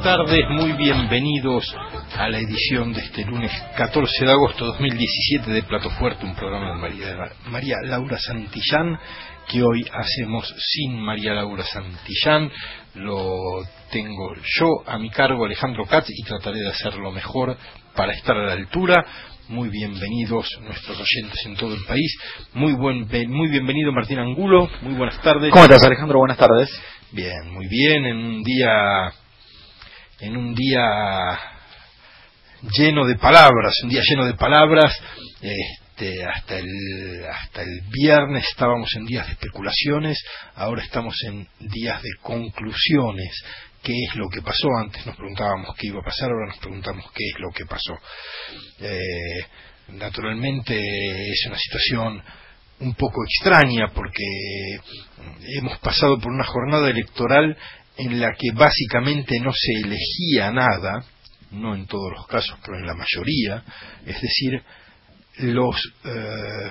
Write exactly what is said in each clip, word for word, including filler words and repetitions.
tardes, muy bienvenidos a la edición de este lunes catorce de agosto de dos mil diecisiete de Plato Fuerte, un programa de María, María Laura Santillán, que hoy hacemos sin María Laura Santillán. Lo tengo yo a mi cargo, Alejandro Katz, y trataré de hacerlo mejor para estar a la altura. Muy bienvenidos nuestros oyentes en todo el país. Muy buen, muy bienvenido Martín Angulo. Muy buenas tardes. ¿Cómo estás, Alejandro? Buenas tardes. Bien, muy bien. En un día, en un día lleno de palabras, un día lleno de palabras. Este, hasta el, hasta el viernes estábamos en días de especulaciones. Ahora estamos en días de conclusiones. ¿Qué es lo que pasó? Antes nos preguntábamos qué iba a pasar, ahora nos preguntamos qué es lo que pasó. Eh, naturalmente es una situación un poco extraña porque hemos pasado por una jornada electoral en la que básicamente no se elegía nada, no en todos los casos, pero en la mayoría. Es decir, los, eh,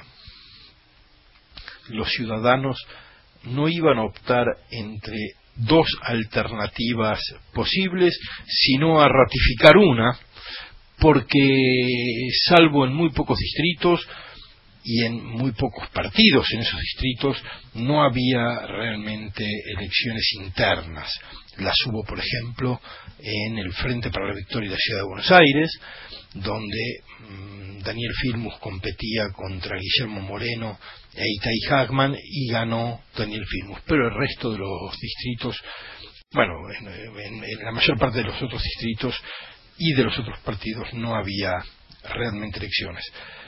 los ciudadanos no iban a optar entre dos alternativas posibles, sino a ratificar una, porque salvo en muy pocos distritos y en muy pocos partidos en esos distritos, no había realmente elecciones internas. Las hubo, por ejemplo, en el Frente para la Victoria de la Ciudad de Buenos Aires, donde mmm, Daniel Filmus competía contra Guillermo Moreno e Itay Hagman y ganó Daniel Filmus, pero el resto de los distritos, bueno, en, en, en la mayor parte de los otros distritos y de los otros partidos no había realmente elecciones.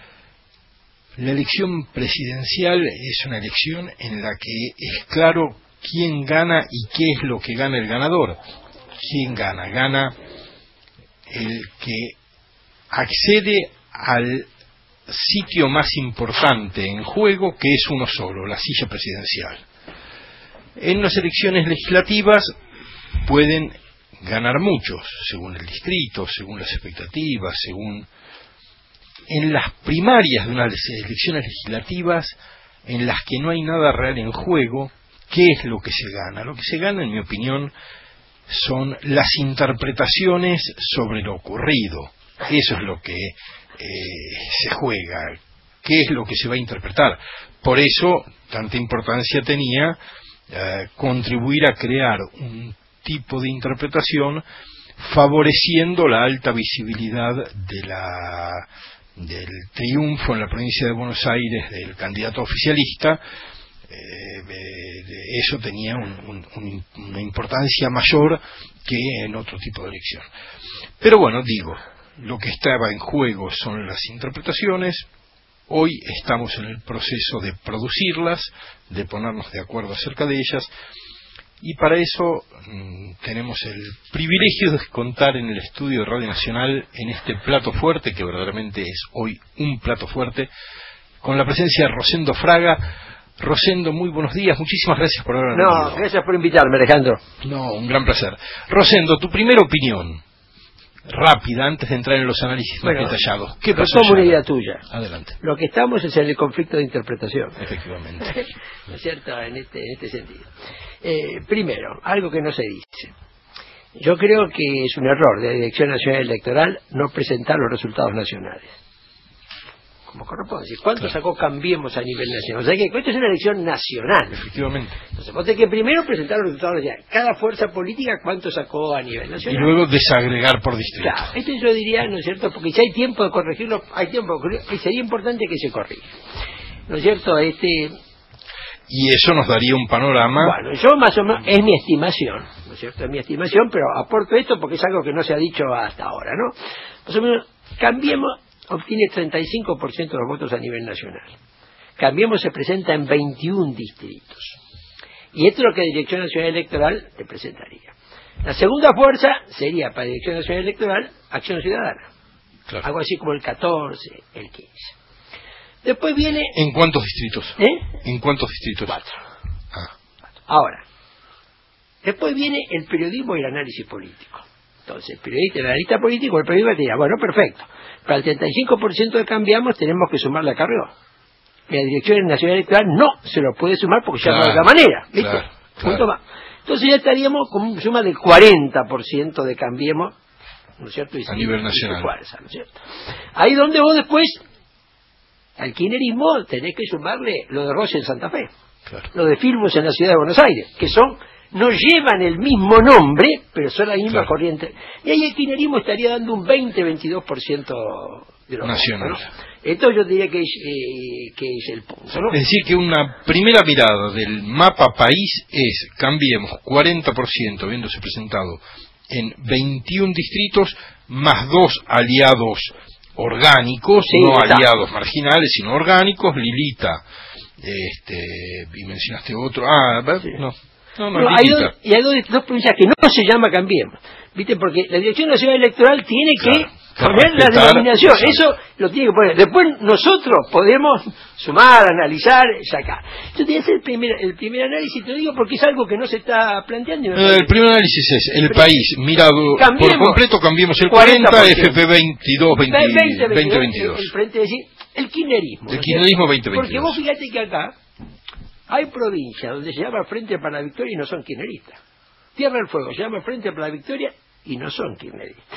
La elección presidencial es una elección en la que es claro quién gana y qué es lo que gana el ganador. ¿Quién gana? Gana el que accede al sitio más importante en juego, que es uno solo, la silla presidencial. En las elecciones legislativas pueden ganar muchos, según el distrito, según las expectativas, según... En las primarias de unas elecciones legislativas, en las que no hay nada real en juego, ¿qué es lo que se gana? Lo que se gana, en mi opinión, son las interpretaciones sobre lo ocurrido. Eso es lo que eh, se juega, qué es lo que se va a interpretar. Por eso, tanta importancia tenía eh, contribuir a crear un tipo de interpretación favoreciendo la alta visibilidad de la... del triunfo en la provincia de Buenos Aires del candidato oficialista. Eh, eh, eso tenía un, un, un, una importancia mayor que en otro tipo de elección. Pero bueno, digo, lo que estaba en juego son las interpretaciones. Hoy estamos en el proceso de producirlas, de ponernos de acuerdo acerca de ellas, y para eso mmm, tenemos el privilegio de contar en el estudio de Radio Nacional, en este plato fuerte, que verdaderamente es hoy un plato fuerte, con la presencia de Rosendo Fraga. Rosendo, muy buenos días, muchísimas gracias por haber venido. No, gracias por invitarme, Alejandro. No, un gran placer. Rosendo, tu primera opinión, rápida, antes de entrar en los análisis bueno, más detallados. ¿Qué pasó? Tomo una idea tuya. Adelante. Lo que estamos es en el conflicto de interpretación. Efectivamente. ¿No es cierto? En este, en este sentido. Eh, primero, algo que no se dice. Yo creo que es un error de la Dirección Nacional Electoral no presentar los resultados nacionales. Como corresponde. ¿Cuánto claro. sacó Cambiemos a nivel nacional? O sea que esto es una elección nacional. Efectivamente. Entonces vos tenés que primero presentar los resultados nacionales. Cada fuerza política cuánto sacó a nivel nacional. Y luego desagregar por distrito. Claro, esto yo diría, ¿no es cierto? Porque si hay tiempo de corregirlo, hay tiempo de corregirlo, y sería importante que se corrija. ¿No es cierto? Este... Y eso nos daría un panorama... Bueno, yo más o menos, es mi estimación, ¿no es cierto? Es mi estimación, pero aporto esto porque es algo que no se ha dicho hasta ahora, ¿no? Más o menos, Cambiemos obtiene treinta y cinco por ciento de los votos a nivel nacional. Cambiemos se presenta en veintiún distritos. Y esto es lo que la Dirección Nacional Electoral te presentaría. La segunda fuerza sería para la Dirección Nacional Electoral Acción Ciudadana. Claro. Algo así como el catorce, el quince. Después viene... ¿En cuántos distritos? ¿Eh? ¿En cuántos distritos? Cuatro. Ah. Ahora, después viene el periodismo y el análisis político. Entonces, el periodista y el analista político, el periodista te dirá, bueno, perfecto, para el treinta y cinco por ciento de Cambiamos tenemos que sumar la Carrió. La Dirección Nacional Electoral no se lo puede sumar porque claro, ya no de otra manera, ¿viste? Claro, Punto claro. más. Entonces ya estaríamos con un suma del cuarenta por ciento de Cambiemos, ¿no es cierto? Y a nivel nacional. Fuerza, ¿no es cierto? Ahí donde vos después, al kirchnerismo, tenés que sumarle lo de Rossi en Santa Fe, claro, lo de Filmus en la ciudad de Buenos Aires, que son, no llevan el mismo nombre, pero son la misma, claro, corriente. Y ahí el kirchnerismo estaría dando un veinte a veintidós por ciento de los nacional. votos, ¿no? Entonces yo diría que es, eh, que es el punto, ¿no? Es decir, que una primera mirada del mapa país es, Cambiemos, cuarenta por ciento habiéndose presentado en veintiún distritos, más dos aliados orgánicos, sí, no está, aliados marginales, sino orgánicos, Lilita, este, y mencionaste otro, ah, sí, no, no, no, no hay dos, y hay dos, dos provincias que no se llama Cambiemos, ¿viste? Porque la Dirección Nacional Electoral tiene, claro, que poner la denominación, eso lo tiene que poner. Después nosotros podemos sumar, analizar, sacar. Yo te voy a hacer el primer, el primer análisis, te lo digo porque es algo que no se está planteando. Eh, el primer análisis es el Pero, país mirado Cambiemos, por completo, Cambiemos el cuarenta, F P veintidós, veinte, veintidós. El frente, es decir, el kirchnerismo. El kirchnerismo veinte veintidós. Porque vos fíjate que acá hay provincias donde se llama Frente para la Victoria y no son kirchneristas. Tierra del Fuego se llama Frente para la Victoria y no son kirchneristas.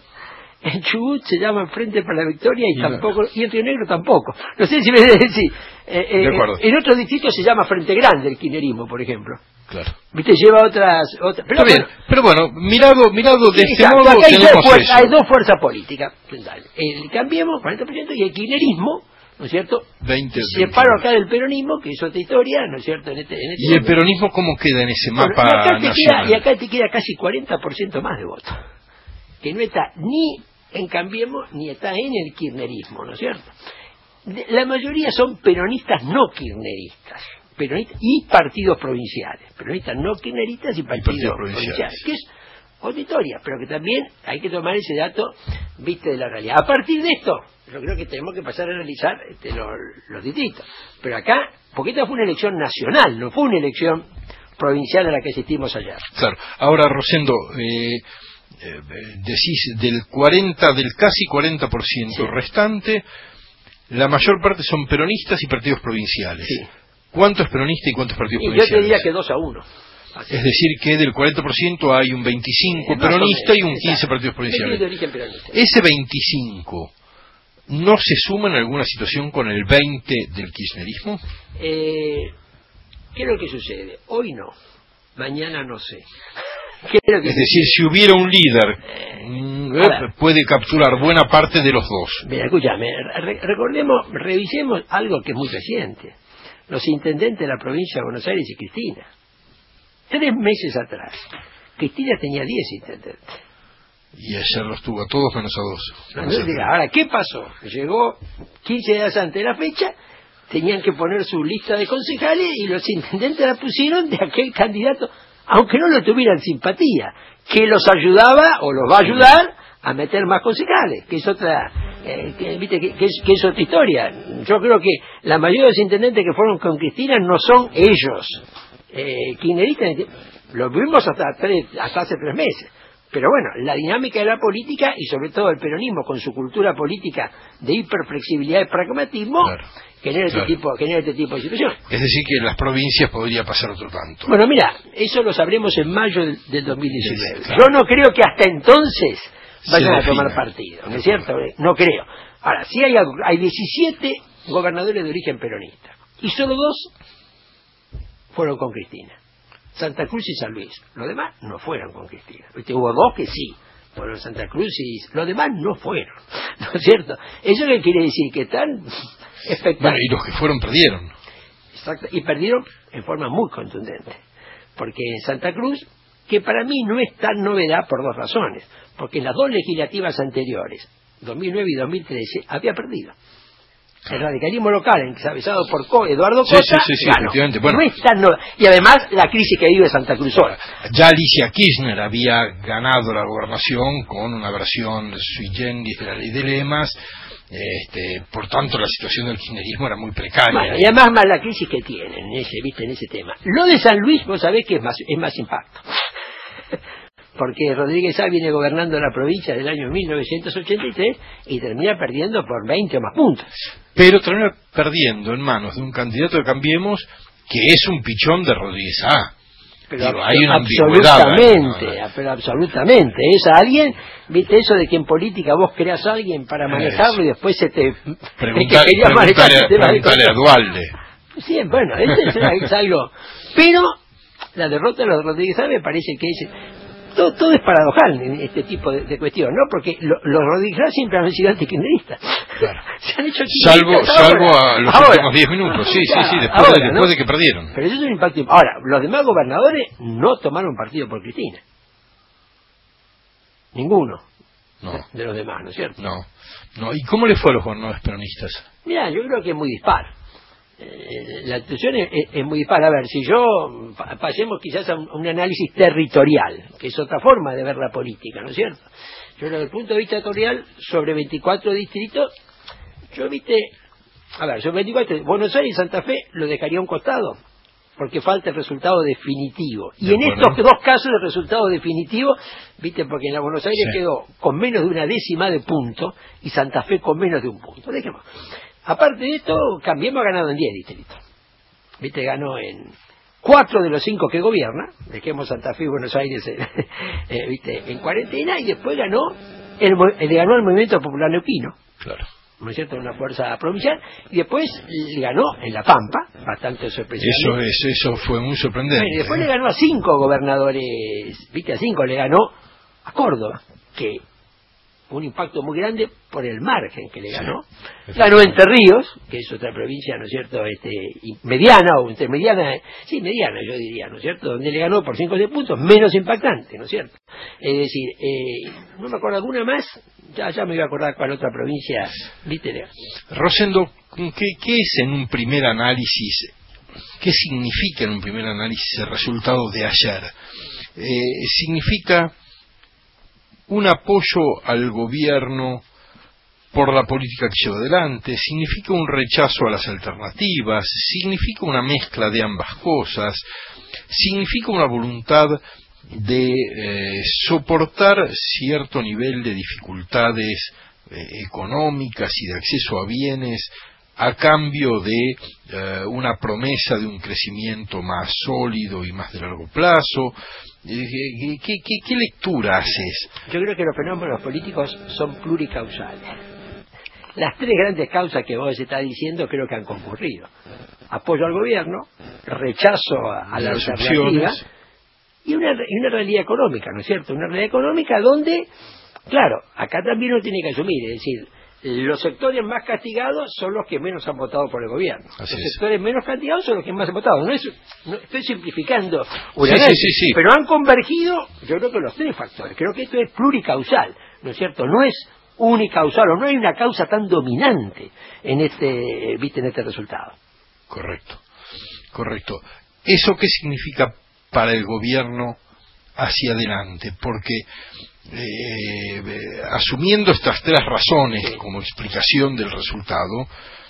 En Chubut se llama Frente para la Victoria y, y tampoco, no. y en Río Negro tampoco. No sé si me decís. Eh, eh, en otros distritos se llama Frente Grande el kirchnerismo, por ejemplo. Claro. Viste, lleva otras. otras pero, bien, bueno, pero bueno, mirado, mirado de sí, este exacto, modo, hay tenemos dos, fuerzas, eso. hay dos fuerzas políticas. El Cambiemos, cuarenta por ciento, y el kirchnerismo, ¿no es cierto? veinte, separo acá del peronismo, que es otra historia, ¿no es cierto? En este, en este ¿Y el peronismo cómo queda en ese mapa bueno, y acá nacional? Queda, y acá te queda casi cuarenta por ciento más de votos, que no está ni en Cambiemos ni está en el kirchnerismo, ¿no es cierto? La mayoría son peronistas no kirchneristas, peronistas y partidos provinciales, peronistas no kirchneristas y partidos, y partidos provinciales. provinciales, que es otra historia, pero que también hay que tomar ese dato, viste, de la realidad. A partir de esto, yo creo que tenemos que pasar a analizar este, los, los distritos. Pero acá, porque esta fue una elección nacional, no fue una elección provincial a la que asistimos ayer. Claro. Ahora, Rosendo, eh, eh, decís del cuarenta, del casi cuarenta por ciento, sí, restante, la mayor parte son peronistas y partidos provinciales. Sí. ¿Cuánto es peronista y cuántos partidos y provinciales? Yo te diría que dos a uno. Así. Es decir, que del cuarenta por ciento hay un veinticinco por ciento peronista y un quince por ciento partidos provinciales. De origen peronista. Ese veinticinco ¿no se suma en alguna situación con el veinte del kirchnerismo? Eh, ¿Qué es lo que sucede? Hoy no, mañana no sé. ¿Qué es, lo que es sucede? decir, si hubiera un líder, eh, puede capturar buena parte de los dos. Mira, escúchame, re recordemos, revisemos algo que es muy reciente. Los intendentes de la provincia de Buenos Aires y Cristina. Tres meses atrás, Cristina tenía diez intendentes. Y ayer los tuvo a todos menos a dos. Entonces, ahora, ¿qué pasó? Llegó quince días antes de la fecha, tenían que poner su lista de concejales y los intendentes la pusieron de aquel candidato, aunque no lo tuvieran simpatía, que los ayudaba o los va a ayudar a meter más concejales, que es otra, eh, que, ¿viste? Que, que, es, que es otra historia. Yo creo que la mayoría de los intendentes que fueron con Cristina no son ellos. Eh, kirchneristas, lo vimos hasta, tres, hasta hace tres meses. Pero bueno, la dinámica de la política y sobre todo el peronismo con su cultura política de hiperflexibilidad y pragmatismo, claro, genera, claro, este tipo, genera este tipo de situación. Es decir, que en las provincias podría pasar otro tanto. Bueno, mira, eso lo sabremos en mayo del, del dos mil diecinueve. Sí, claro. Yo no creo que hasta entonces vayan a tomar partido, ¿no es cierto? No creo. Ahora, sí hay, hay diecisiete gobernadores de origen peronista y solo dos fueron con Cristina. Santa Cruz y San Luis. Los demás no fueron con Cristina. ¿Viste? Hubo dos que sí, fueron Santa Cruz y los demás no fueron. ¿No es cierto? ¿Eso qué quiere decir? Que están espectaculares. Bueno, y los que fueron perdieron. Exacto, y perdieron en forma muy contundente. Porque en Santa Cruz, que para mí no es tan novedad por dos razones. Porque en las dos legislativas anteriores, dos mil nueve y dos mil trece, había perdido. El radicalismo local, encabezado por Eduardo Costa, sí, sí, sí, sí, ganó. Bueno, no es tan no... Y además, la crisis que vive Santa Cruz ahora. Ya Alicia Kirchner había ganado la gobernación con una versión sui generis de la ley de lemas, este, por tanto la situación del kirchnerismo era muy precaria. Bueno, y además más la crisis que tienen, en ese, ¿viste? En ese tema. Lo de San Luis, vos sabés que es más, es más impacto. Porque Rodríguez Sá viene gobernando la provincia del año mil novecientos ochenta y tres y termina perdiendo por veinte o más puntos. Pero termina perdiendo en manos de un candidato de Cambiemos que es un pichón de Rodríguez Sá. Pero Digo, hay una absolutamente, ahí, ¿no? pero absolutamente. Es a alguien, viste eso de que en política vos creas a alguien para manejarlo y después se te... Preguntar, que quería manejar el tema de preguntarle a Dualde. Sí, bueno, eso es, es algo... Pero la derrota de los Rodríguez Saez me parece que es... Todo, todo es paradojal en este tipo de, de cuestión, ¿no? Porque lo, los Rodríguez Saez siempre han sido antikirchneristas. Claro. Se han hecho salvo, salvo a los ahora. últimos diez minutos, sí, Claro, sí, sí, después, ahora, de, después ¿no? de que perdieron. Pero eso es un impacto. Ahora, los demás gobernadores no tomaron partido por Cristina. Ninguno. No. De los demás, ¿no es cierto? No, no. ¿Y cómo le fue a los gobernadores peronistas? Mira, yo creo que es muy dispar. Eh, la situación es, es, es muy dispar. A ver, si yo pa pasemos quizás a un, a un análisis territorial, que es otra forma de ver la política, ¿no es cierto? Yo desde el punto de vista territorial, sobre veinticuatro distritos, yo viste, a ver, sobre veinticuatro, Buenos Aires y Santa Fe lo dejaría a un costado, porque falta el resultado definitivo. Y en estos dos casos el resultado definitivo, viste, porque en la Buenos Aires sí. quedó con menos de una décima de punto y Santa Fe con menos de un punto. Dejemos. Aparte de esto, Cambiemos ha ganado en diez distritos. Viste, ganó en cuatro de los cinco que gobierna, dejemos Santa Fe y Buenos Aires eh, eh, viste, en cuarentena, y después ganó el, le ganó el Movimiento Popular Neuquino. Claro. ¿No es cierto?, una fuerza provincial, y después le ganó en La Pampa, bastante sorprendente. Eso es, eso fue muy sorprendente. Bueno, y después ¿eh? le ganó a cinco gobernadores, viste, a cinco, le ganó a Córdoba, que un impacto muy grande por el margen que le ganó. Sí, ganó Entre Ríos, que es otra provincia, ¿no es cierto?, este, mediana o intermediana, sí, mediana yo diría, ¿no es cierto?, donde le ganó por cinco o seis puntos, menos impactante, ¿no es cierto? Es decir, eh, no me acuerdo alguna más, ya, ya me voy a acordar cuál otra provincia, viste. Rosendo, ¿qué, ¿qué es en un primer análisis, qué significa en un primer análisis el resultado de ayer? Eh, significa un apoyo al gobierno por la política que lleva adelante, significa un rechazo a las alternativas, significa una mezcla de ambas cosas, significa una voluntad de eh, soportar cierto nivel de dificultades eh, económicas y de acceso a bienes a cambio de eh, una promesa de un crecimiento más sólido y más de largo plazo. ¿Qué, qué, qué, qué lectura haces? Yo creo que los fenómenos políticos son pluricausales. Las tres grandes causas que vos estás diciendo creo que han concurrido: apoyo al gobierno, rechazo a, a la alternativa y una, y una realidad económica, ¿no es cierto? Una realidad económica donde, claro, acá también uno tiene que asumir, es decir, los sectores más castigados son los que menos han votado por el gobierno. Así los es. sectores menos castigados son los que más han votado. No es, no, estoy simplificando una sí, vez, sí, sí, sí. pero han convergido, yo creo que los tres factores. Creo que esto es pluricausal, ¿no es cierto? No es unicausal, o no hay una causa tan dominante en este, viste, en este resultado. Correcto, correcto. ¿Eso qué significa para el gobierno hacia adelante? Porque Eh, eh, asumiendo estas tres razones como explicación del resultado,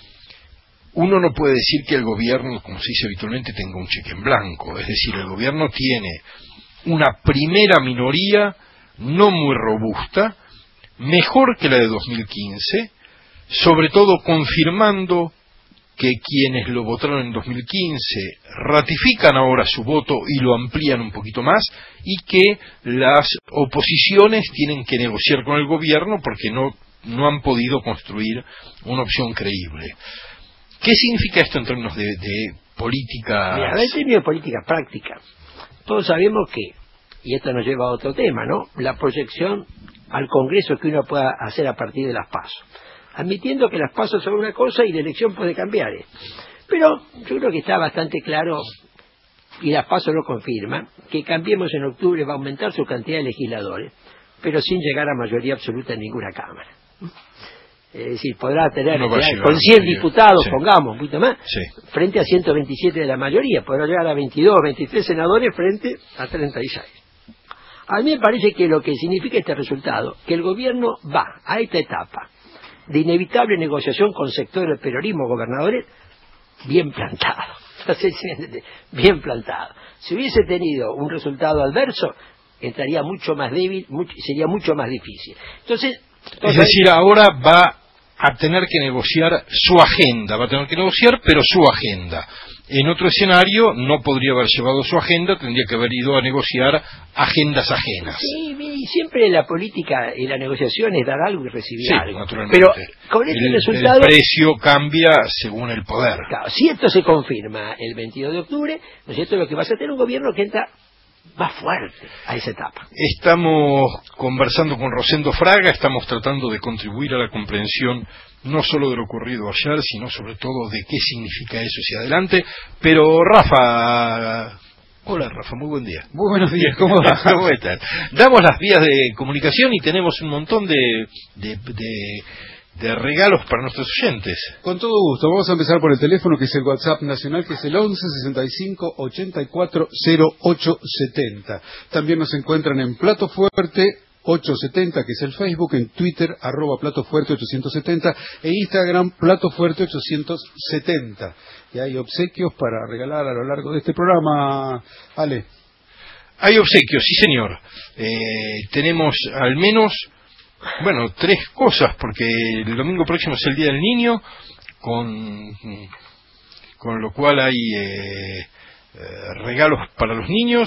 uno no puede decir que el gobierno, como se dice habitualmente, tenga un cheque en blanco. Es decir, el gobierno tiene una primera minoría no muy robusta, mejor que la de dos mil quince, sobre todo confirmando que quienes lo votaron en dos mil quince ratifican ahora su voto y lo amplían un poquito más, y que las oposiciones tienen que negociar con el gobierno porque no, no han podido construir una opción creíble. ¿Qué significa esto en términos de, de política? Mira, en términos de política práctica, todos sabemos que, y esto nos lleva a otro tema, ¿no?, la proyección al Congreso que uno pueda hacer a partir de las PASO, admitiendo que las PASO son una cosa y la elección puede cambiar. ¿eh? Pero yo creo que está bastante claro, y las PASO lo confirman, que Cambiemos en octubre va a aumentar su cantidad de legisladores, pero sin llegar a mayoría absoluta en ninguna Cámara. Es decir, podrá tener, no tener con cien diputados, sí. pongamos, un poquito más, sí. frente a ciento veintisiete de la mayoría, podrá llegar a veintidós, veintitrés senadores frente a treinta y seis. A mí me parece que lo que significa este resultado, que el gobierno va a esta etapa de inevitable negociación con sectores del peronismo, gobernadores, bien plantado. No sé si me entiende, bien plantado. Si hubiese tenido un resultado adverso, entraría mucho más débil, mucho, sería mucho más difícil. Entonces, es decir, ahora va a tener que negociar su agenda, va a tener que negociar, pero su agenda. En otro escenario no podría haber llevado su agenda, tendría que haber ido a negociar agendas ajenas. Sí, y siempre la política y la negociación es dar algo y recibir sí, algo. Naturalmente. Pero con este el, resultado... el precio cambia según el poder. Claro, si esto se confirma el veintidós de octubre, ¿no es cierto?, lo que vas a tener un gobierno que entra más fuerte a esa etapa. Estamos conversando con Rosendo Fraga, estamos tratando de contribuir a la comprensión no solo de lo ocurrido ayer, sino sobre todo de qué significa eso hacia adelante. Pero Rafa, hola Rafa, muy buen día. Muy buenos días, ¿cómo va? ¿Cómo están? Damos las vías de comunicación y tenemos un montón de, de, de, de regalos para nuestros oyentes. Con todo gusto, vamos a empezar por el teléfono que es el WhatsApp nacional, que es el once sesenta y cinco ochenta y cuatro cero ocho setenta. También nos encuentran en Plato Fuerte ochocientos setenta, que es el Facebook, en Twitter, arroba Plato Fuerte ochocientos setenta, e Instagram, Plato Fuerte ochocientos setenta. Y hay obsequios para regalar a lo largo de este programa, Ale. Hay obsequios, sí señor. Eh, tenemos al menos, bueno, tres cosas, porque el domingo próximo es el Día del Niño, con, con lo cual hay eh, eh, regalos para los niños.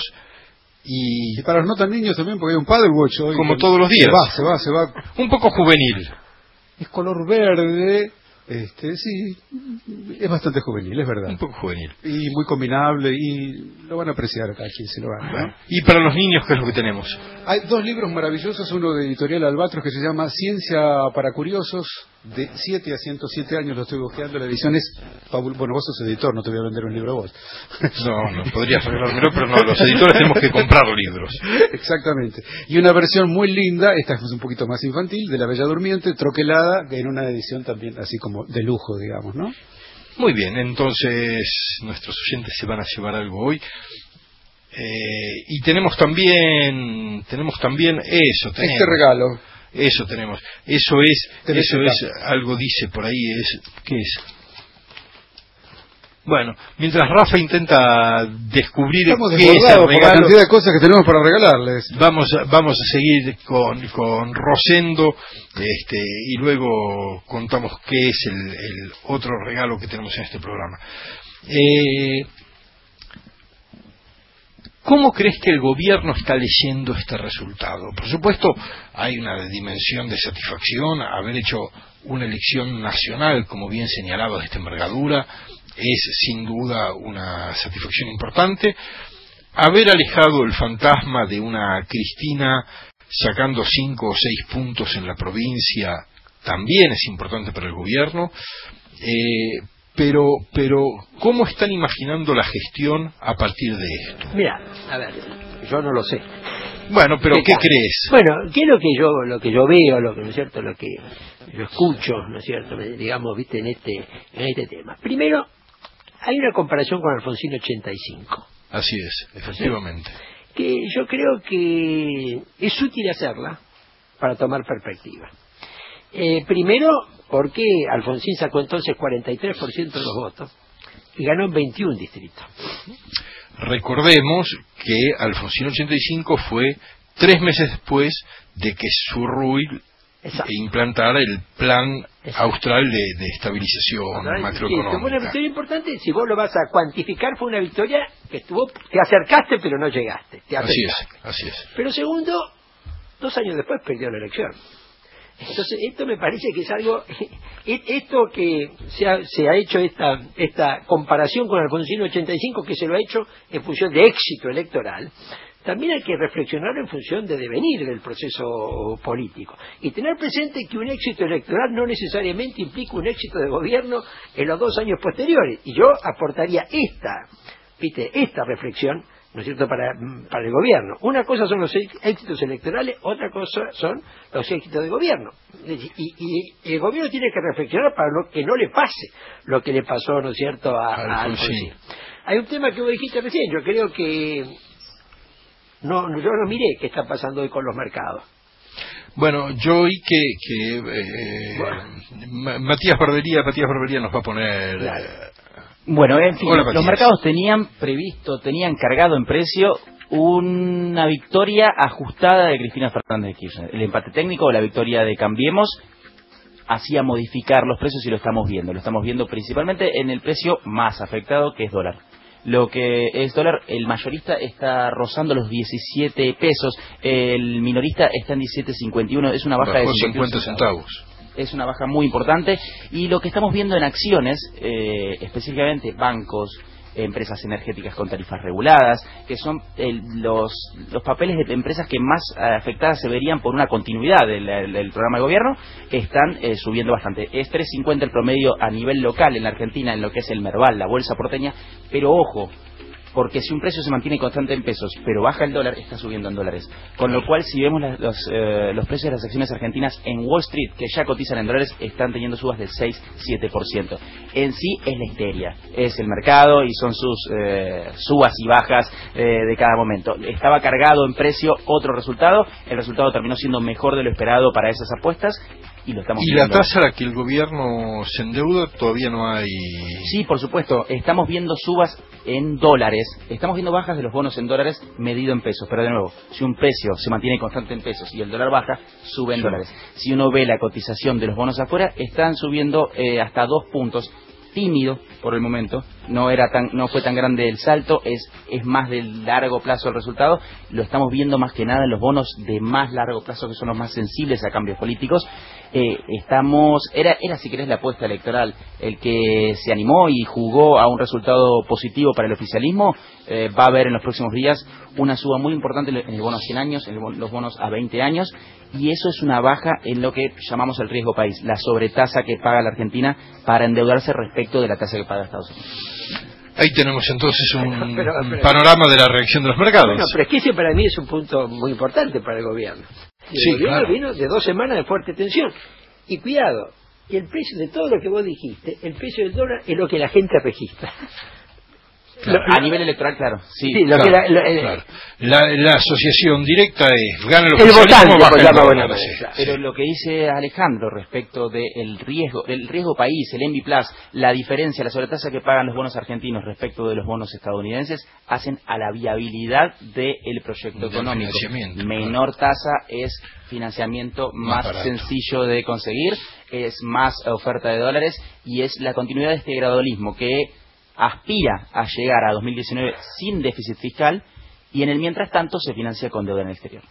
Y, y para los no tan niños también, porque hay un Paddle Watch hoy. Como todos los días. Se va, se va, se va. Un poco juvenil. Es color verde, este, sí, es bastante juvenil, es verdad. Un poco juvenil. Y muy combinable, y lo van a apreciar acá, quien se lo haga, ¿no? Bueno, y para los niños, ¿qué es lo que tenemos? Hay dos libros maravillosos, uno de Editorial Albatros que se llama Ciencia para Curiosos, de siete a ciento siete años, lo estoy buscando, la edición es fabul... Bueno, vos sos editor, no te voy a vender un libro a vos. No, no, podrías regalármelo, pero no, los editores tenemos que comprar libros. Exactamente. Y una versión muy linda, esta es un poquito más infantil, de La Bella Durmiente, troquelada, en una edición también así como de lujo, digamos, ¿no? Muy bien, entonces nuestros oyentes se van a llevar algo hoy. Eh, y tenemos también, tenemos también eso, tenemos. Este regalo. Eso tenemos, eso es, eso acá. es, algo dice por ahí, es, ¿qué es? Bueno, mientras Rafa intenta descubrir Estamos qué es el desbordados por la regalo, cantidad de cosas que tenemos para regalarles. vamos a, vamos a seguir con, con Rosendo, este, y luego contamos qué es el, el otro regalo que tenemos en este programa. Eh, ¿Cómo crees que el gobierno está leyendo este resultado? Por supuesto, hay una dimensión de satisfacción. Haber hecho una elección nacional, como bien señalaba, de esta envergadura, es sin duda una satisfacción importante. Haber alejado el fantasma de una Cristina sacando cinco o seis puntos en la provincia también es importante para el gobierno. Eh, Pero, pero, ¿cómo están imaginando la gestión a partir de esto? Mira, a ver, yo no lo sé. Bueno, pero ¿qué Mira, crees? Bueno, ¿qué es lo que yo, lo que yo veo, lo que, ¿no es cierto?, lo que yo escucho, ¿no es cierto?, digamos, viste, en este, en este tema. Primero, hay una comparación con Alfonsín ochenta y cinco. Así es, efectivamente. ¿Sí? Que yo creo que es útil hacerla para tomar perspectiva. Eh, primero, porque Alfonsín sacó entonces cuarenta y tres por ciento de los votos y ganó en veintiún distritos. Recordemos que Alfonsín ochenta y cinco fue tres meses después de que Surruy implantara el plan Exacto. austral de, de estabilización ¿verdad? macroeconómica. Sí, fue una victoria importante, si vos lo vas a cuantificar, fue una victoria que estuvo, te acercaste pero no llegaste. Te así es, así es. Pero segundo, dos años después perdió la elección. Entonces esto me parece que es algo, esto que se ha, se ha hecho esta, esta comparación con Alfonsín ochenta y cinco, que se lo ha hecho en función de éxito electoral, también hay que reflexionar en función de devenir del proceso político y tener presente que un éxito electoral no necesariamente implica un éxito de gobierno en los dos años posteriores. Y yo aportaría esta, viste, esta reflexión, ¿no es cierto?, para, para el gobierno. Una cosa son los éxitos electorales, otra cosa son los éxitos de gobierno. Y, y, y el gobierno tiene que reflexionar para lo que no le pase lo que le pasó, ¿no es cierto?, a, a Alfonsín. Hay un tema que vos dijiste recién, yo creo que no, yo no miré qué está pasando hoy con los mercados. Bueno, yo oí que, que eh, bueno. Matías Barbería, Matías Barbería nos va a poner... Claro. Bueno, en fin, Hola, los mercados tenían previsto, tenían cargado en precio una victoria ajustada de Cristina Fernández de Kirchner. El empate técnico o la victoria de Cambiemos hacía modificar los precios y lo estamos viendo. Lo estamos viendo principalmente en el precio más afectado, que es dólar. Lo que es dólar, el mayorista está rozando los diecisiete pesos, el minorista está en diecisiete cincuenta y uno, es una baja Bajó de cincuenta centavos. Es una baja muy importante, y lo que estamos viendo en acciones, eh, específicamente bancos, empresas energéticas con tarifas reguladas, que son el, los, los papeles de empresas que más eh, afectadas se verían por una continuidad del, del programa de gobierno, están eh, subiendo bastante. Es tres cincuenta el promedio a nivel local en la Argentina, en lo que es el Merval, la bolsa porteña, pero ojo, porque si un precio se mantiene constante en pesos, pero baja el dólar, está subiendo en dólares. Con lo cual, si vemos la, los, eh, los precios de las acciones argentinas en Wall Street, que ya cotizan en dólares, están teniendo subas del seis a siete por ciento. En sí es la histeria, es el mercado y son sus eh, subas y bajas eh, de cada momento. Estaba cargado en precio otro resultado, el resultado terminó siendo mejor de lo esperado para esas apuestas, y lo estamos ¿Y viendo. la tasa a la que el gobierno se endeuda todavía no hay? Sí, por supuesto, estamos viendo subas en dólares, estamos viendo bajas de los bonos en dólares medido en pesos, pero de nuevo, si un precio se mantiene constante en pesos y el dólar baja, sube en sí. dólares. Si uno ve la cotización de los bonos afuera, están subiendo eh, hasta dos puntos, tímido por el momento, no era tan, no fue tan grande el salto, es, es más de largo plazo el resultado, lo estamos viendo más que nada en los bonos de más largo plazo, que son los más sensibles a cambios políticos. Eh, estamos, era, era si querés la apuesta electoral, el que se animó y jugó a un resultado positivo para el oficialismo, eh, va a haber en los próximos días una suba muy importante en el bono a cien años, en el, los bonos a veinte años, y eso es una baja en lo que llamamos el riesgo país, la sobretasa que paga la Argentina para endeudarse respecto de la tasa que paga Estados Unidos. Ahí tenemos entonces un pero, pero, panorama de la reacción de los mercados. Bueno, pero es que ese para mí es un punto muy importante para el gobierno. El sí, gobierno claro. vino de dos semanas de fuerte tensión. Y cuidado, el precio de todo lo que vos dijiste, el precio del dólar es lo que la gente registra. Claro. Lo, a nivel electoral, claro. Sí, sí lo claro, que la, lo, eh, claro. la, la asociación directa es gana el el oficialismo, baja el dólar. Buena, Sí, claro. Pero lo que dice Alejandro respecto del riesgo, del riesgo país, el Envi Plus, la diferencia, la sobretasa que pagan los bonos argentinos respecto de los bonos estadounidenses, hacen a la viabilidad del proyecto del económico. Menor claro. tasa es financiamiento más, más sencillo de conseguir, es más oferta de dólares, y es la continuidad de este gradualismo que aspira a llegar a dos mil diecinueve sin déficit fiscal, y en el mientras tanto se financia con deuda en el exterior.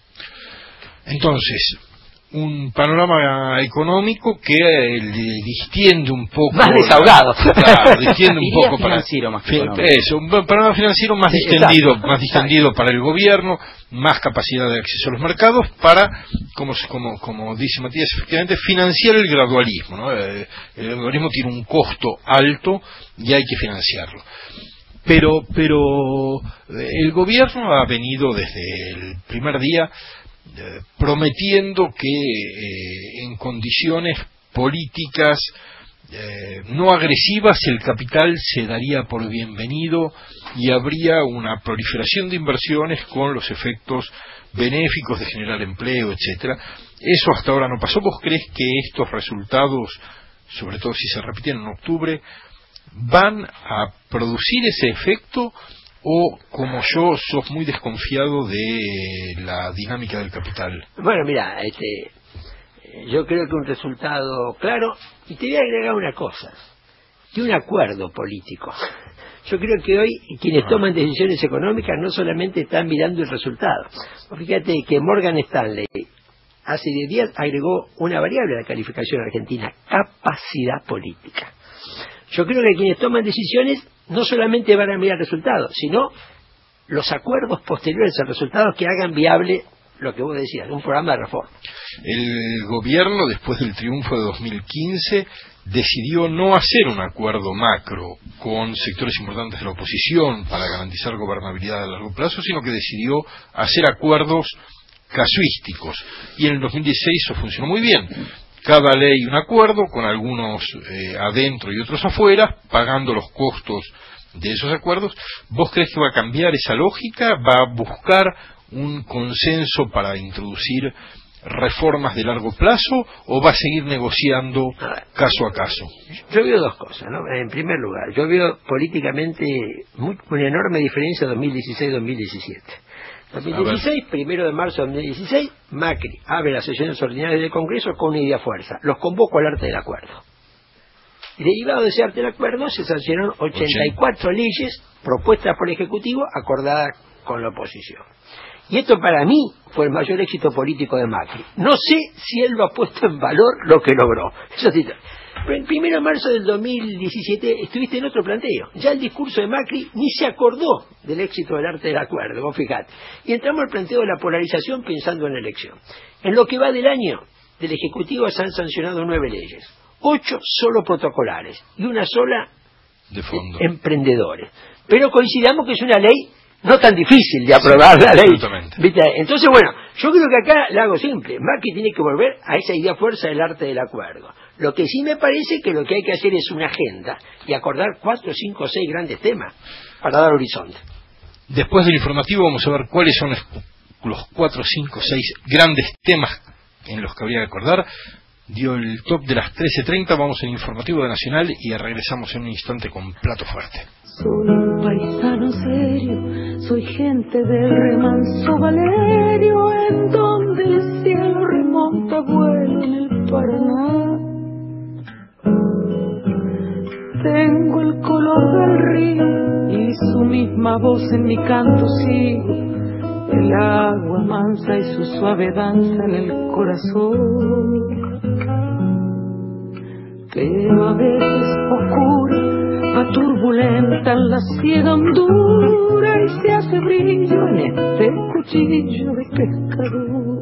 Entonces, un panorama económico que eh, distiende un poco... Más desahogado. Claro, distiende un poco para... Más fin, eso, un panorama financiero más sí, distendido, exacto, más distendido exacto. para el gobierno, más capacidad de acceso a los mercados para, como, como, como dice Matías, efectivamente, financiar el gradualismo, ¿no? El gradualismo tiene un costo alto y hay que financiarlo. Pero, pero el gobierno ha venido desde el primer día eh, prometiendo que eh, en condiciones políticas eh, no agresivas el capital se daría por bienvenido y habría una proliferación de inversiones con los efectos benéficos de generar empleo, etcétera. Eso hasta ahora no pasó. ¿Vos crees que estos resultados, sobre todo si se repiten en octubre, van a producir ese efecto, o como yo sos muy desconfiado de la dinámica del capital? Bueno, mira, este, yo creo que un resultado claro, y te voy a agregar una cosa, de un acuerdo político. Yo creo que hoy quienes ah. toman decisiones económicas no solamente están mirando el resultado. Fíjate que Morgan Stanley hace diez días agregó una variable a la calificación argentina: capacidad política. Yo creo que quienes toman decisiones no solamente van a mirar resultados, sino los acuerdos posteriores a resultados que hagan viable lo que vos decías, un programa de reforma. El gobierno, después del triunfo de dos mil quince, decidió no hacer un acuerdo macro con sectores importantes de la oposición para garantizar gobernabilidad a largo plazo, sino que decidió hacer acuerdos casuísticos. Y en el dos mil dieciséis eso funcionó muy bien. Cada ley un acuerdo, con algunos eh, adentro y otros afuera, pagando los costos de esos acuerdos. ¿Vos crees que va a cambiar esa lógica? ¿Va a buscar un consenso para introducir reformas de largo plazo, o va a seguir negociando caso a caso? Yo veo dos cosas, ¿no? En primer lugar, yo veo políticamente muy, una enorme diferencia dos mil dieciséis dos mil diecisiete. dos mil dieciséis, primero de marzo de dos mil dieciséis, Macri abre las sesiones ordinarias del Congreso con una idea fuerza. Los convoco al arte del acuerdo. Y derivado de ese arte del acuerdo se sancionaron ochenta y cuatro leyes propuestas por el Ejecutivo acordadas con la oposición. Y esto para mí fue el mayor éxito político de Macri. No sé si él lo ha puesto en valor lo que logró. Eso sí. Pero el primero de marzo del dos mil diecisiete estuviste en otro planteo. Ya el discurso de Macri ni se acordó del éxito del arte del acuerdo, vos fijate. Y entramos al planteo de la polarización pensando en la elección. En lo que va del año, del Ejecutivo se han sancionado nueve leyes. Ocho solo protocolares y una sola de fondo. Emprendedores. Pero coincidamos que es una ley no tan difícil de aprobar, sí, la ley. ¿Viste? Entonces, bueno, yo creo que acá la hago simple. Macri tiene que volver a esa idea fuerza del arte del acuerdo. Lo que sí me parece que lo que hay que hacer es una agenda y acordar cuatro, cinco, seis grandes temas para dar horizonte. Después del informativo vamos a ver cuáles son los, los cuatro, cinco, seis grandes temas en los que habría que acordar. Dio el top de las trece treinta, vamos al informativo de Nacional y regresamos en un instante con Plato Fuerte. Soy un paisano serio, soy gente del remanso Valerio, en donde el cielo remonta vuelo en el Paraná. Tengo el color del río y su misma voz en mi canto sigo, el agua mansa y su suave danza en el corazón. Pero a veces oscura, va turbulenta en la ciega hondura y se hace brillo en este cuchillo de pescador.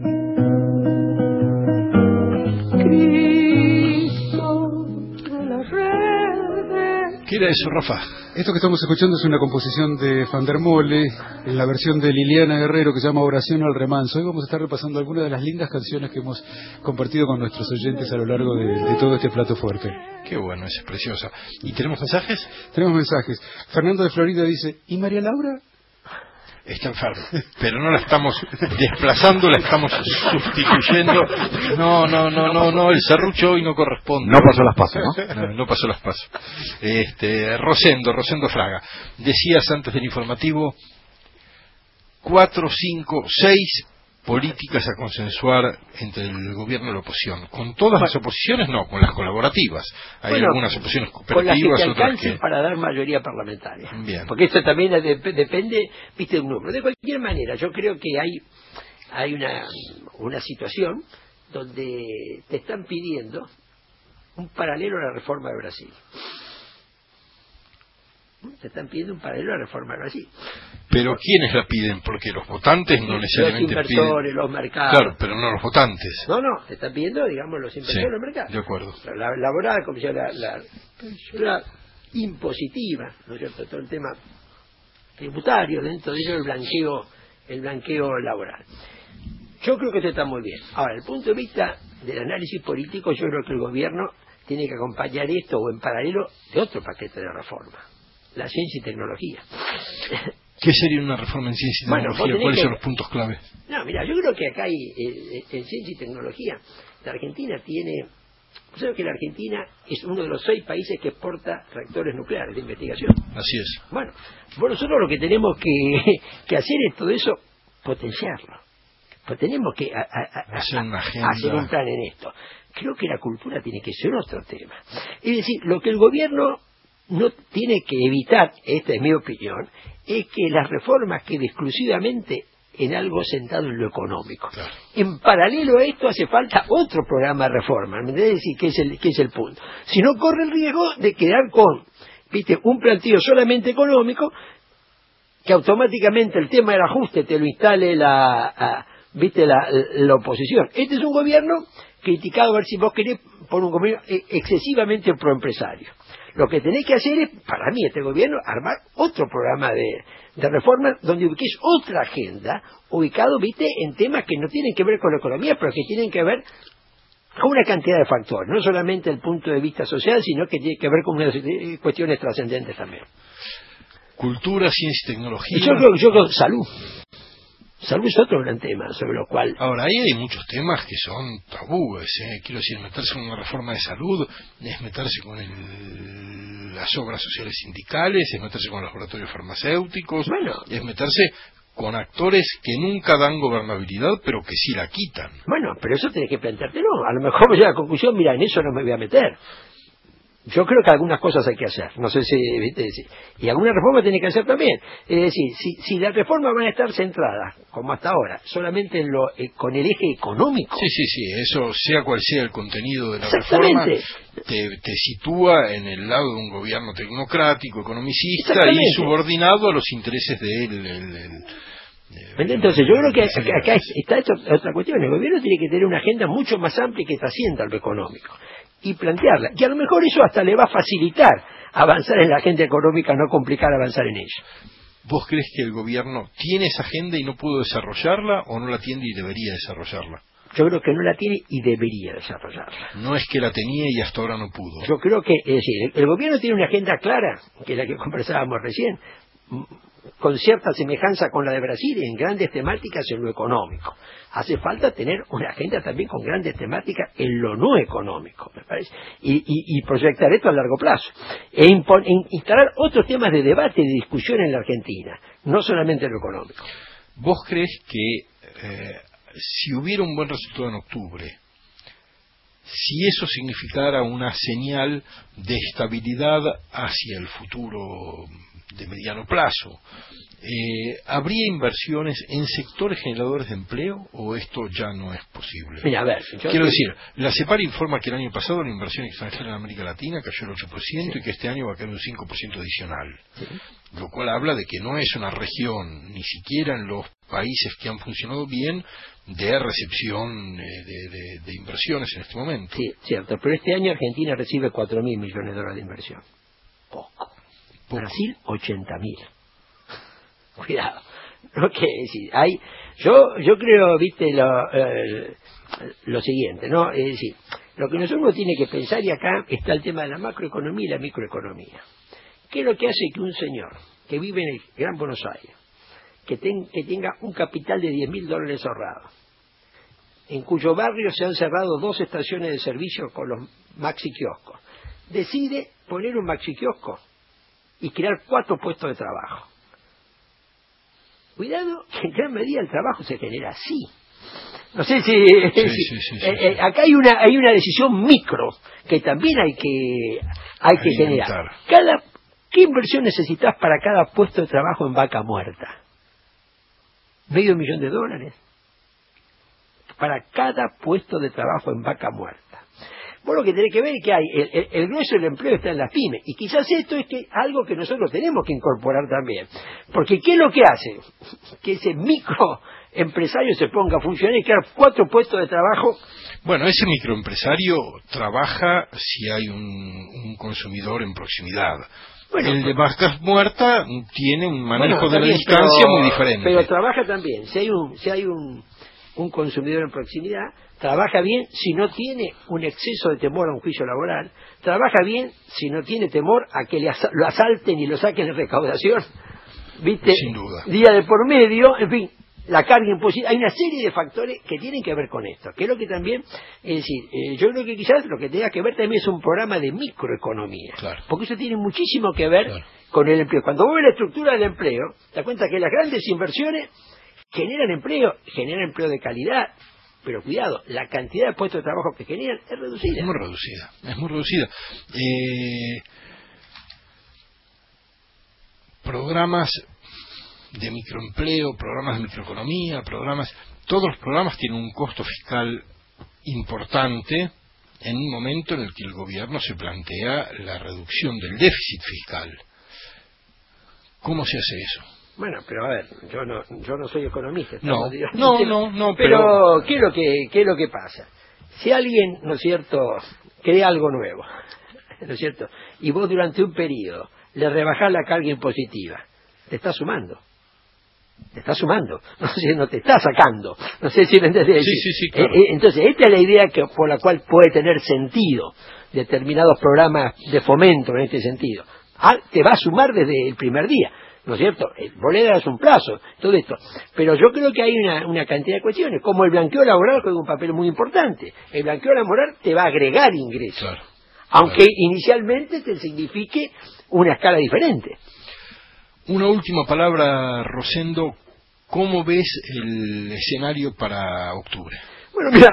Cristo de la red. ¿Qué era eso, Rafa? Esto que estamos escuchando es una composición de Van der Mole, en la versión de Liliana Guerrero, que se llama Oración al Remanso. Hoy vamos a estar repasando algunas de las lindas canciones que hemos compartido con nuestros oyentes a lo largo de, de todo este plato fuerte. Qué bueno, es preciosa. ¿Y tenemos mensajes? Tenemos mensajes. Fernando de Florida dice, ¿y María Laura? Está enferma, pero no la estamos desplazando, la estamos sustituyendo. No, no, no, no, no, el serrucho hoy no corresponde. No pasó las pasos, ¿no? No, no pasó las pasos. Este, Rosendo, Rosendo Fraga, decías antes del informativo, cuatro, cinco, seis políticas a consensuar entre el gobierno y la oposición. Con todas las oposiciones, no, con las colaborativas. Hay bueno, algunas oposiciones con cooperativas, las que te otras alcancen que... para dar mayoría parlamentaria. Bien. Porque esto también de, depende, viste, de un número. De cualquier manera, yo creo que hay hay una, una situación donde te están pidiendo un paralelo a la reforma de Brasil. Te están pidiendo un paralelo a la reforma de Brasil. Pero ¿quiénes la piden? Porque los votantes no necesariamente los inversores, piden... los mercados. Claro, pero no los votantes. No, no, te están pidiendo, digamos, los inversores, Sí, los mercados. de acuerdo. La laboral, como se llama, la, la, la impositiva, ¿no es cierto? Todo el tema tributario, dentro de ello el blanqueo, el blanqueo laboral. Yo creo que esto está muy bien. Ahora, desde el punto de vista del análisis político, yo creo que el gobierno tiene que acompañar esto o en paralelo de otro paquete de reforma. La ciencia y tecnología. ¿Qué sería una reforma en ciencia y bueno, tecnología? ¿Cuáles que... son los puntos clave? No, mira, yo creo que acá hay, eh, en ciencia y tecnología, la Argentina tiene... ¿Sabes que la Argentina es uno de los seis países que exporta reactores nucleares de investigación? Así es. Bueno, bueno nosotros lo que tenemos que, que hacer es todo eso, potenciarlo. Pues tenemos que a, a, a, hacer, una agenda. hacer un plan en esto. Creo que la cultura tiene que ser otro tema. Es decir, lo que el gobierno no tiene que evitar, esta es mi opinión, es que las reformas queden exclusivamente en algo sentado en lo económico. Claro. En paralelo a esto hace falta otro programa de reforma, ¿me entiendes? Decir, ¿qué es el, qué es el punto? Si no, corre el riesgo de quedar con, viste, un planteo solamente económico, que automáticamente el tema del ajuste te lo instale la, a, viste, la, la oposición. Este es un gobierno criticado, a ver si vos querés, por un gobierno excesivamente proempresario. Lo que tenés que hacer es, para mí, este gobierno, armar otro programa de, de reforma donde ubiques otra agenda, ubicado, viste, en temas que no tienen que ver con la economía, pero que tienen que ver con una cantidad de factores, no solamente el punto de vista social, sino que tiene que ver con unas cuestiones trascendentes también. Cultura, ciencia y tecnología. Yo creo, yo creo salud. Salud es otro gran tema, sobre lo cual... Ahora, ahí hay muchos temas que son tabúes, ¿eh? Quiero decir, meterse con una reforma de salud es meterse con el, las obras sociales sindicales, es meterse con los laboratorios farmacéuticos, bueno, es meterse con actores que nunca dan gobernabilidad, pero que sí la quitan. Bueno, pero eso tenés que planteártelo. A lo mejor me llega a la conclusión, mira, en eso no me voy a meter. Yo creo que algunas cosas hay que hacer, no sé si, ¿viste? Y alguna reforma tiene que hacer también. Es decir, si, si las reformas van a estar centradas, como hasta ahora, solamente en lo, eh, con el eje económico. Sí, sí, sí, eso, sea cual sea el contenido de la reforma, te, te sitúa en el lado de un gobierno tecnocrático, economicista y subordinado a los intereses de él. El, el, el, Entonces, yo creo que acá, acá está esto, otra cuestión. El gobierno tiene que tener una agenda mucho más amplia que trascienda lo económico. Y plantearla. Y a lo mejor eso hasta le va a facilitar avanzar en la agenda económica, no complicar avanzar en ella. ¿Vos crees que el gobierno tiene esa agenda y no pudo desarrollarla, o no la tiene y debería desarrollarla? Yo creo que no la tiene y debería desarrollarla. No es que la tenía y hasta ahora no pudo. Yo creo que, es decir, el, el gobierno tiene una agenda clara, que es la que conversábamos recién, con cierta semejanza con la de Brasil en grandes temáticas en lo económico. Hace falta tener una agenda también con grandes temáticas en lo no económico, me parece, y, y, y proyectar esto a largo plazo, e impon, in, instalar otros temas de debate y de discusión en la Argentina, no solamente lo económico. ¿Vos crees que eh, si hubiera un buen resultado en octubre, si eso significara una señal de estabilidad hacia el futuro de mediano plazo, eh, ¿habría inversiones en sectores generadores de empleo o esto ya no es posible? Mira, a ver, quiero decir, la CEPAL informa que el año pasado la inversión extranjera en América Latina cayó el ocho por ciento, sí, y que este año va a caer un cinco por ciento adicional, sí, lo cual habla de que no es una región, ni siquiera en los países que han funcionado bien, de recepción de, de, de inversiones en este momento. Sí, cierto, pero este año Argentina recibe cuatro mil millones de dólares de inversión. Poco. Poco. Brasil, ochenta mil. Cuidado. No, que si hay, yo, yo creo, viste, lo, eh, lo siguiente, ¿no? Es decir, lo que nosotros tiene que pensar, y acá está el tema de la macroeconomía y la microeconomía. ¿Qué es lo que hace que un señor que vive en el Gran Buenos Aires, que, ten, que tenga un capital de diez mil dólares ahorrados, en cuyo barrio se han cerrado dos estaciones de servicio con los maxi kioscos, decide poner un maxi kiosco y crear cuatro puestos de trabajo? Cuidado, que en gran medida el trabajo se genera así. No sé si, sí, sí, sí, sí, sí. Eh, acá hay una hay una decisión micro que también hay que hay que generar. Cada ¿Qué inversión necesitas para cada puesto de trabajo en vaca muerta? Medio millón de dólares para cada puesto de trabajo en vaca muerta. Vos lo que tenés que ver es que hay el, el, el grueso del empleo está en las pymes, y quizás esto es que algo que nosotros tenemos que incorporar también, porque ¿qué es lo que hace? Que ese microempresario se ponga a funcionar y crear cuatro puestos de trabajo. Bueno, ese microempresario trabaja si hay un, un consumidor en proximidad. Bueno, el de vacas muertas tiene un manejo bueno, de la distancia pero, muy diferente. Pero trabaja también, si hay un, si hay un, un consumidor en proximidad, trabaja bien si no tiene un exceso de temor a un juicio laboral, trabaja bien si no tiene temor a que le asa- lo asalten y lo saquen de recaudación, ¿viste? Sin duda. Día de por medio, en fin, la carga imposible. Hay una serie de factores que tienen que ver con esto, que es lo que también, es decir, eh, yo creo que quizás lo que tenga que ver también es un programa de microeconomía, claro, porque eso tiene muchísimo que ver claro. con el empleo. Cuando vos ves la estructura del empleo, te das cuenta que las grandes inversiones generan empleo, generan empleo de calidad, pero cuidado, la cantidad de puestos de trabajo que generan es reducida. Es muy reducida, es muy reducida. Eh, programas de microempleo, programas de microeconomía, programas, todos los programas tienen un costo fiscal importante en un momento en el que el gobierno se plantea la reducción del déficit fiscal. ¿Cómo se hace eso? Bueno, pero a ver, yo no, yo no soy economista. No, digamos, no, pero, no, no, pero, pero... ¿qué es lo que, qué es lo que pasa? Si alguien, ¿no es cierto?, crea algo nuevo, ¿no es cierto?, y vos durante un periodo le rebajás la carga impositiva, te está sumando. Te está sumando, no sé, no te está sacando, no sé si me entendés. Sí, sí, sí, claro. Eh, eh, entonces, esta es la idea que por la cual puede tener sentido determinados programas de fomento en este sentido. Ah, te va a sumar desde el primer día, ¿no es cierto? Vos le das un plazo, todo esto. Pero yo creo que hay una, una cantidad de cuestiones, como el blanqueo laboral juega un papel muy importante. El blanqueo laboral te va a agregar ingresos, claro, aunque claro. inicialmente te signifique una escala diferente. Una última palabra, Rosendo. ¿cómo ves el escenario para octubre? Bueno, mira,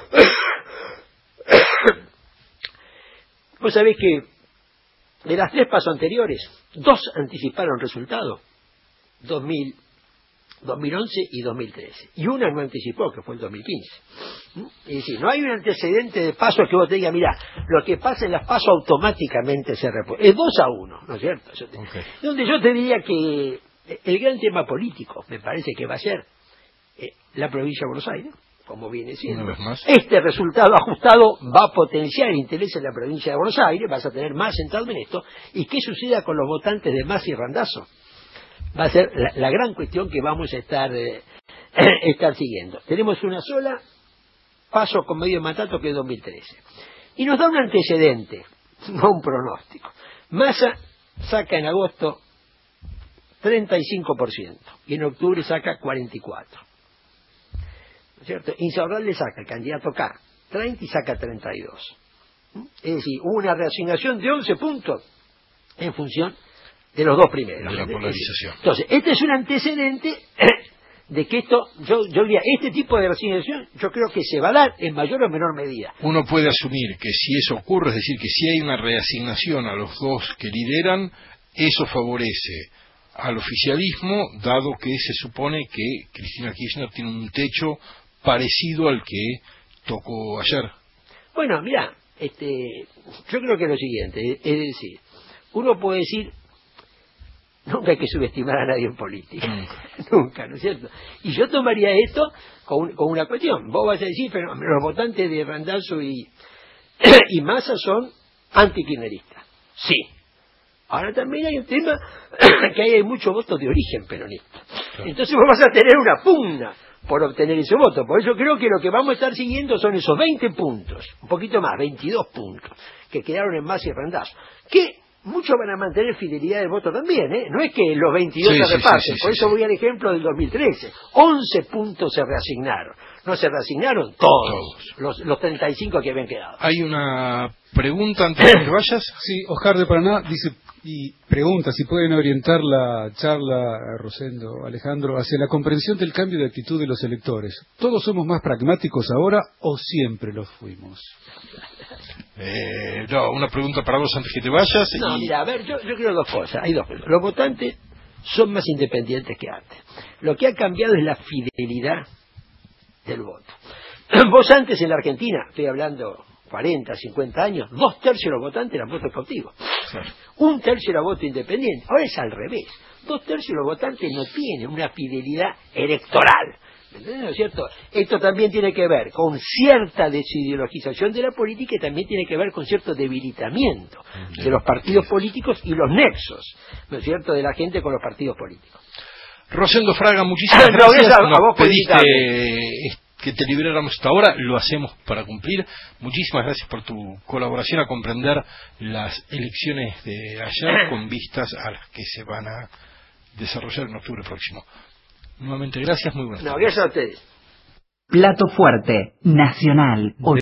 vos sabés que de las tres pasos anteriores, dos anticiparon resultados, dos mil, dos mil once y dos mil trece, y una no anticipó, que fue el dos mil quince. Es decir, no hay un antecedente de pasos que vos te digas, mira, lo que pasa en las pasos automáticamente se repone. Es dos a uno, ¿no es cierto? Yo te, okay. Donde yo te diría que el gran tema político, me parece que va a ser eh, la provincia de Buenos Aires, como viene siendo. Este resultado ajustado va a potenciar el interés en la provincia de Buenos Aires, vas a tener más centrado en esto. ¿Y qué suceda con los votantes de Massa y Randazzo? Va a ser la, la gran cuestión que vamos a estar, eh, estar siguiendo. Tenemos una sola paso con medio mandato que es dos mil trece. Y nos da un antecedente, no un pronóstico. Massa saca en agosto treinta y cinco por ciento y en octubre saca cuarenta y cuatro por ciento. ¿Cierto? Insaurral le saca, el candidato K, treinta y saca treinta y dos. Es decir, hubo una reasignación de once puntos en función de los dos primeros. De la polarización. Entonces, este es un antecedente de que esto, yo, yo diría, este tipo de reasignación, yo creo que se va a dar en mayor o menor medida. Uno puede asumir que si eso ocurre, es decir, que si hay una reasignación a los dos que lideran, eso favorece al oficialismo, dado que se supone que Cristina Kirchner tiene un techo parecido al que tocó ayer. Bueno, mira, este, yo creo que es lo siguiente, es decir, uno puede decir, nunca hay que subestimar a nadie en política, nunca, nunca, ¿no es cierto? Y yo tomaría esto con, con una cuestión, vos vas a decir, pero los votantes de Randazzo y, y Massa son antikirchneristas, sí. Ahora también hay un tema que hay muchos votos de origen peronista. Claro. Entonces vos vas a tener una pugna por obtener ese voto. Por eso creo que lo que vamos a estar siguiendo son esos veinte puntos, un poquito más, veintidós puntos, que quedaron en Massa y Randazzo. Que muchos van a mantener fidelidad del voto también, ¿eh? No es que los veintidós sí, se reparten. Sí, sí, por sí, eso sí. Voy al ejemplo del dos mil trece. once puntos se reasignaron. No se reasignaron todos, todos. Los, los treinta y cinco que habían quedado. Hay una pregunta antes de que vayas. Sí, Oscar de Paraná dice y pregunta si pueden orientar la charla, Rosendo, Alejandro, hacia la comprensión del cambio de actitud de los electores. ¿Todos somos más pragmáticos ahora o siempre lo fuimos? Eh, no, una pregunta para vos antes que te vayas. No, y... mira, a ver, yo, yo creo dos cosas. Hay dos cosas. Los votantes son más independientes que antes. Lo que ha cambiado es la fidelidad del voto. Vos antes en la Argentina, estoy hablando cuarenta, cincuenta años, dos tercios de los votantes eran votos cautivos. Claro. Un tercio era voto independiente. Ahora es al revés. Dos tercios de los votantes no tienen una fidelidad electoral. ¿No es cierto? Esto también tiene que ver con cierta desideologización de la política y también tiene que ver con cierto debilitamiento de los partidos políticos y los nexos, ¿no es cierto?, de la gente con los partidos políticos. Rosendo Fraga, muchísimas no, gracias. A, a vos pediste que te liberáramos hasta ahora, lo hacemos para cumplir. Muchísimas gracias por tu colaboración a comprender las elecciones de ayer con vistas a las que se van a desarrollar en octubre próximo. Nuevamente gracias, muy buenas tardes. No, gracias a ustedes. Plato Fuerte, Nacional.